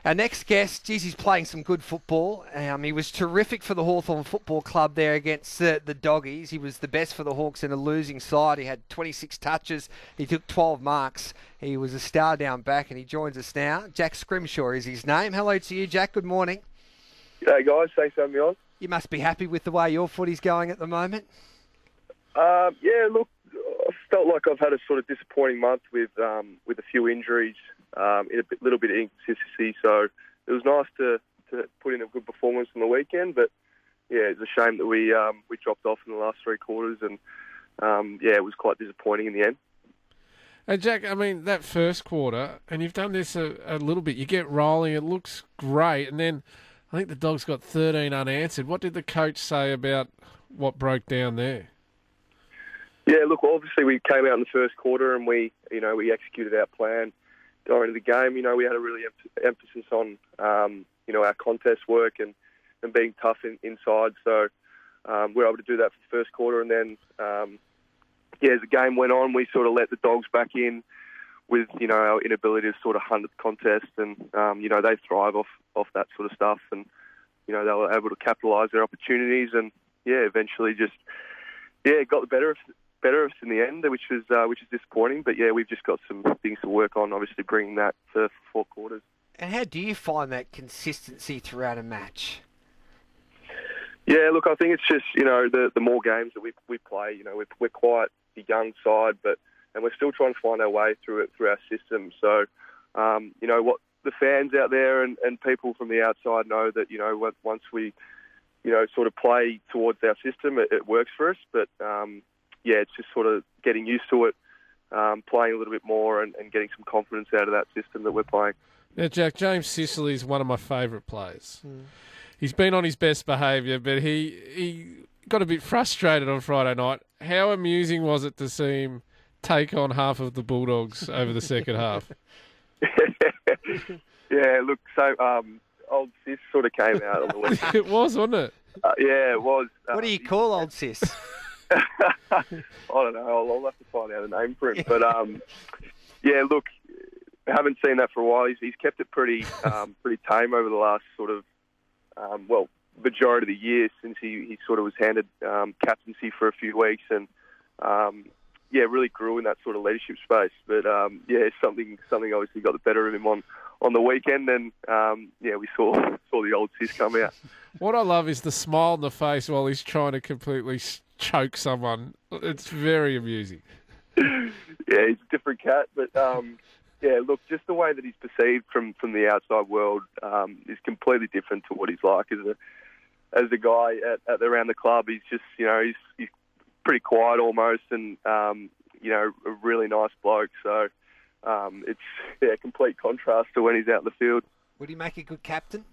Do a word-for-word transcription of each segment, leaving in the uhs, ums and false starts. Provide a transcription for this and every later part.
Our next guest, geez, he's playing some good football. Um, he was terrific for the Hawthorn Football Club there against uh, the Doggies. He was the best for the Hawks in a losing side. He had twenty-six touches. He took twelve marks. He was a star down back, and he joins us now. Jack Scrimshaw is his name. Hello to you, Jack. Good morning. G'day, guys. Thanks for having me on. You must be happy with the way your footy's going at the moment. Um, yeah, look, I felt like I've had a sort of disappointing month with um, with a few injuries, um, in a bit, little bit of inconsistency. So it was nice to, to put in a good performance on the weekend. But yeah, it's a shame that we um, we dropped off in the last three quarters, and um, yeah, it was quite disappointing in the end. And Jack, I mean, that first quarter, and you've done this a, a little bit. You get rolling, it looks great, and then I think the Dogs got thirteen unanswered. What did the coach say about what broke down there? Yeah, look, obviously we came out in the first quarter and we, you know, we executed our plan going into the game. You know, we had a really em- emphasis on, um, you know, our contest work and, and being tough in, inside. So um, we were able to do that for the first quarter. And then, um, yeah, as the game went on, we sort of let the Dogs back in with, you know, our inability to sort of hunt the contest. And, um, you know, they thrive off, off that sort of stuff. And, you know, they were able to capitalise their opportunities and, yeah, eventually just, yeah, got the better of better of us in the end, which is uh, which is disappointing. But yeah, we've just got some things to work on. Obviously, bringing that to four quarters. And how do you find that consistency throughout a match? Yeah, look, I think it's just, you know, the the more games that we we play, you know, we're, we're quite a young side, but and we're still trying to find our way through it through our system. So, um, you know, what the fans out there and, and people from the outside know that, you know, once we, you know, sort of play towards our system, it, it works for us. But um, yeah, it's just sort of getting used to it, um, playing a little bit more and, and getting some confidence out of that system that we're playing. Now, Jack, James Sicily is one of my favourite players. Mm. He's been on his best behaviour, but he he got a bit frustrated on Friday night. How amusing was it to see him take on half of the Bulldogs over the second half? Yeah, look, so um, old Sis sort of came out on the weekend. It was, wasn't it? Uh, yeah, it was. What do you call old Sis? I don't know. I'll, I'll have to find out a name for him. But um, yeah, look, I haven't seen that for a while. He's, he's kept it pretty, um, pretty tame over the last sort of, um, well, majority of the year since he, he sort of was handed um, captaincy for a few weeks, and um, yeah, really grew in that sort of leadership space. But um, yeah, something, something obviously got the better of him on, on the weekend, and um, yeah, we saw saw the old Sis come out. What I love is the smile on the face while he's trying to completely choke someone. It's very amusing. Yeah, he's a different cat, but um, yeah, look, just the way that he's perceived from, from the outside world um, is completely different to what he's like as a as a guy at, at around the club. He's just, you know, he's he's pretty quiet almost, and um, you know, a really nice bloke. So um, it's yeah, a complete contrast to when he's out in the field. Would he make a good captain?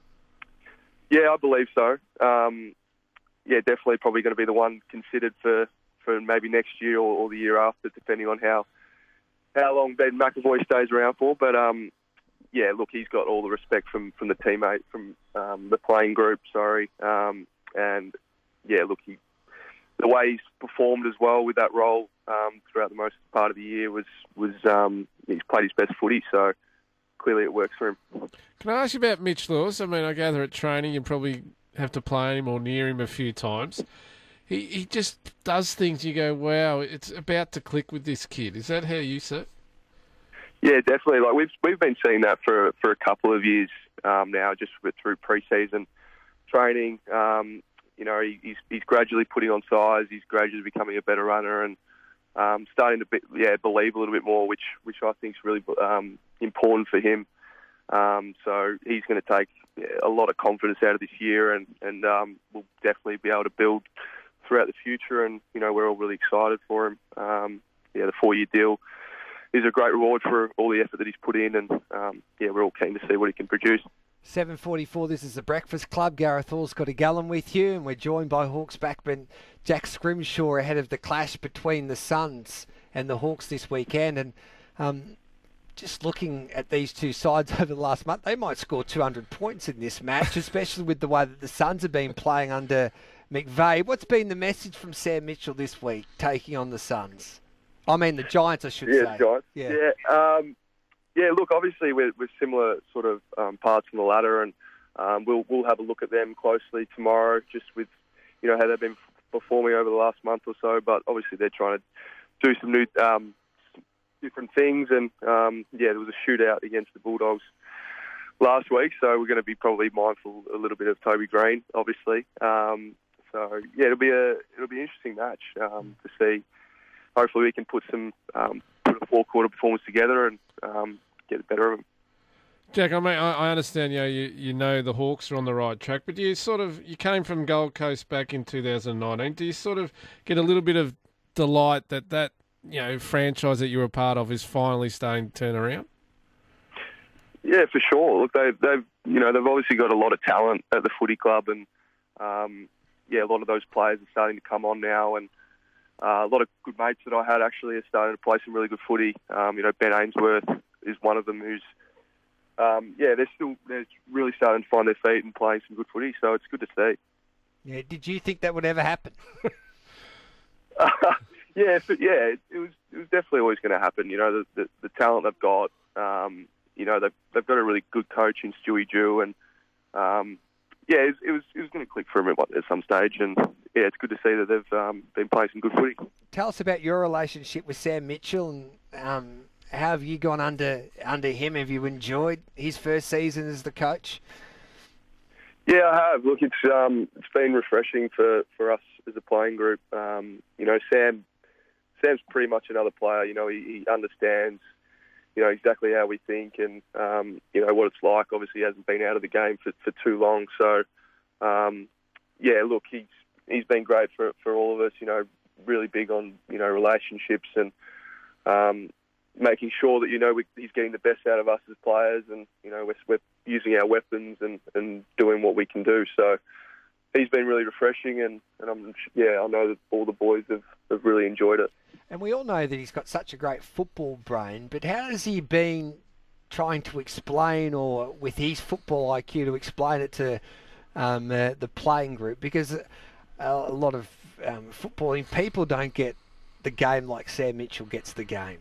Yeah, I believe so. Um, yeah, definitely probably going to be the one considered for, for maybe next year or, or the year after, depending on how how long Ben McAvoy stays around for. But um, yeah, look, he's got all the respect from, from the teammate, from um, the playing group, sorry. Um, and yeah, look, he, the way he's performed as well with that role um, throughout the most part of the year was, was um, he's played his best footy, so clearly it works for him. Can I ask you about Mitch Lewis? I mean, I gather at training you probably have to play him or near him a few times. He he just does things you go, wow, it's about to click with this kid. Is that how you see it? Yeah, definitely. Like we've we've been seeing that for for a couple of years um, now, just with, through pre-season training. Um, you know, he, he's he's gradually putting on size. He's gradually becoming a better runner and um, starting to be, yeah believe a little bit more, which which I think is really um, important for him. Um, so he's going to take yeah, a lot of confidence out of this year, and and um, we'll definitely be able to build throughout the future. And you know, we're all really excited for him. Um, yeah, the four-year deal is a great reward for all the effort that he's put in, and um, yeah, we're all keen to see what he can produce. seven forty-four, this is the Breakfast Club. Gareth Hall's got a gallon with you, and we're joined by Hawks backman Jack Scrimshaw ahead of the clash between the Suns and the Hawks this weekend. And um, just looking at these two sides over the last month, they might score two hundred points in this match, especially with the way that the Suns have been playing under McVeigh. What's been the message from Sam Mitchell this week, taking on the Suns? I mean, the Giants, I should yeah, say. Giants. Yeah, yeah. Um, yeah, look, obviously we're, we're similar sort of um, parts on the ladder, and um, we'll we'll have a look at them closely tomorrow, just with you know how they've been performing over the last month or so. But obviously they're trying to do some new um, different things, and um, yeah, there was a shootout against the Bulldogs last week, so we're going to be probably mindful a little bit of Toby Green, obviously. Um, so yeah, it'll be a it'll be an interesting match um, to see. Hopefully we can put some um, put a four quarter performance together and um, get the better of them. Jack, I mean, I I understand, you know, you, you know the Hawks are on the right track, but do you sort of, you came from Gold Coast back in two thousand nineteen. Do you sort of get a little bit of delight that that, you know, franchise that you were part of is finally starting to turn around? Yeah, for sure. Look, they've, they've, you know, they've obviously got a lot of talent at the footy club, and um, yeah, a lot of those players are starting to come on now, and uh, a lot of good mates that I had actually are starting to play some really good footy. Um, you know, Ben Ainsworth is one of them who's, um, yeah, they're still they're really starting to find their feet and playing some good footy. So it's good to see. Yeah, did you think that would ever happen? uh, yeah, but yeah, it, it was it was definitely always going to happen. You know, the, the the talent they've got. Um, you know, they've they've got a really good coach in Stewie Jew, and um, yeah, it, it was it was going to click for them at, at some stage, and yeah, it's good to see that they've um, been playing some good footy. Tell us about your relationship with Sam Mitchell, and um, how have you gone under under him? Have you enjoyed his first season as the coach? Yeah, I have. Look, it's um, it's been refreshing for, for us as a playing group. Um, you know, Sam Sam's pretty much another player. You know, he, he understands, you know, exactly how we think, and um, you know what it's like. Obviously, he hasn't been out of the game for, for too long. So, um, yeah, look, he's he's been great for for all of us. You know, really big on you know relationships and um, making sure that you know we, he's getting the best out of us as players, and you know we're, we're using our weapons and, and doing what we can do. So he's been really refreshing, and, and I'm yeah I know that all the boys have, have really enjoyed it. And we all know that he's got such a great football brain, but how has he been trying to explain, or with his football I Q, to explain it to um, uh, the playing group? Because a, a lot of um, footballing people don't get the game like Sam Mitchell gets the game.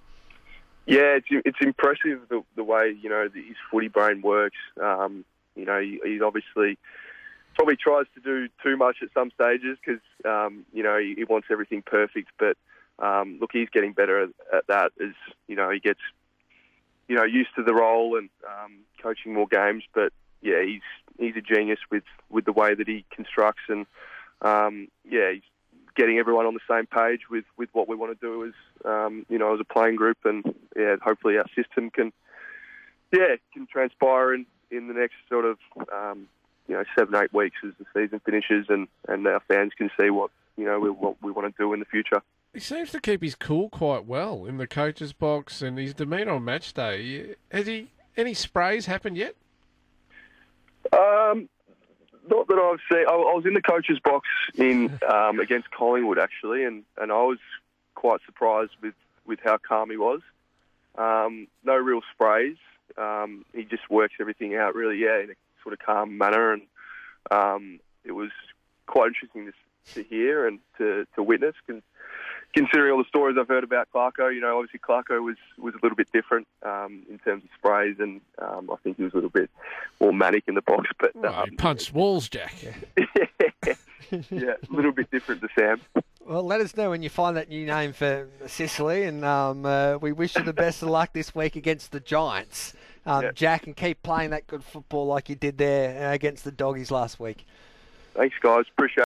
Yeah, it's it's impressive the, the way you know his footy brain works. Um, you know, he, he obviously probably tries to do too much at some stages because um, you know he, he wants everything perfect, but Um, look, he's getting better at, at that as, you know, he gets, you know, used to the role and um, coaching more games. But, yeah, he's he's a genius with, with the way that he constructs. And, um, yeah, he's getting everyone on the same page with, with what we want to do as, um, you know, as a playing group. And, yeah, hopefully our system can, yeah, can transpire in, in the next sort of, um, you know, seven, eight weeks as the season finishes, and, and our fans can see what, you know, we, what we want to do in the future. He seems to keep his cool quite well in the coach's box, and his demeanour on match day. Has he any sprays happened yet? Um, not that I've seen. I, I was in the coach's box in um, against Collingwood actually, and, and I was quite surprised with, with how calm he was. Um, no real sprays. Um, he just works everything out really, yeah, in a sort of calm manner, and um, it was quite interesting to, to hear and to, to witness. Cause, Considering all the stories I've heard about Clarko, you know, obviously Clarko was, was a little bit different um, in terms of sprays, and um, I think he was a little bit more manic in the box. But oh, um, he punched walls, Jack. yeah, yeah, a little bit different to Sam. Well, let us know when you find that new name for Sicily, and um, uh, we wish you the best of luck this week against the Giants, um, yeah. Jack, and keep playing that good football like you did there uh, against the Doggies last week. Thanks, guys. Appreciate it.